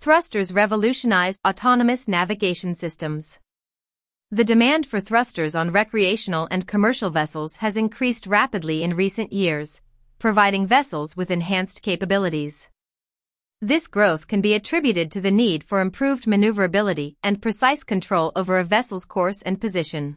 Thrusters revolutionize autonomous navigation systems. The demand for thrusters on recreational and commercial vessels has increased rapidly in recent years, providing vessels with enhanced capabilities. This growth can be attributed to the need for improved maneuverability and precise control over a vessel's course and position.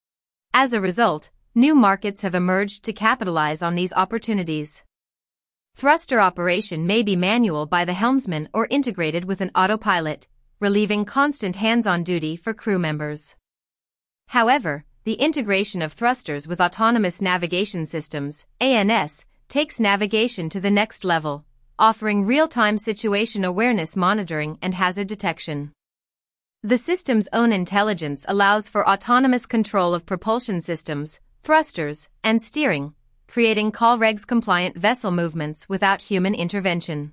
As a result, new markets have emerged to capitalize on these opportunities. Thruster operation may be manual by the helmsman or integrated with an autopilot, relieving constant hands-on duty for crew members. However, the integration of thrusters with autonomous navigation systems, ANS, takes navigation to the next level, offering real-time situation awareness monitoring and hazard detection. The system's own intelligence allows for autonomous control of propulsion systems, thrusters, and steering, creating CALREGS-compliant vessel movements without human intervention.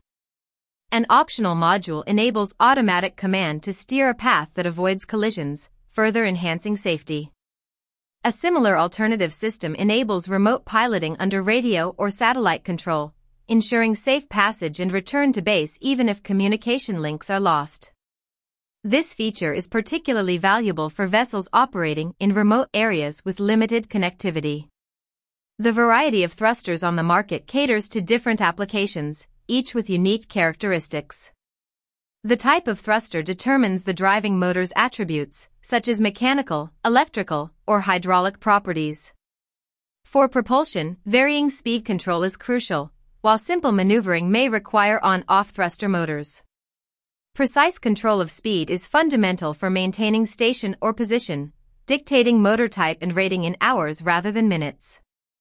An optional module enables automatic command to steer a path that avoids collisions, further enhancing safety. A similar alternative system enables remote piloting under radio or satellite control, ensuring safe passage and return to base even if communication links are lost. This feature is particularly valuable for vessels operating in remote areas with limited connectivity. The variety of thrusters on the market caters to different applications, each with unique characteristics. The type of thruster determines the driving motor's attributes, such as mechanical, electrical, or hydraulic properties. For propulsion, varying speed control is crucial, while simple maneuvering may require on-off thruster motors. Precise control of speed is fundamental for maintaining station or position, dictating motor type and rating in hours rather than minutes.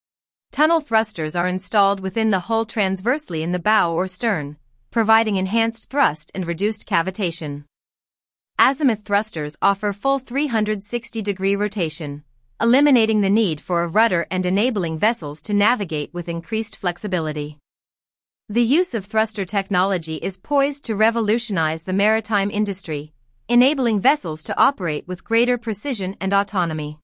Tunnel thrusters are installed within the hull transversely in the bow or stern, providing enhanced thrust and reduced cavitation. Azimuth thrusters offer full 360-degree rotation, eliminating the need for a rudder and enabling vessels to navigate with increased flexibility. The use of thruster technology is poised to revolutionize the maritime industry, enabling vessels to operate with greater precision and autonomy.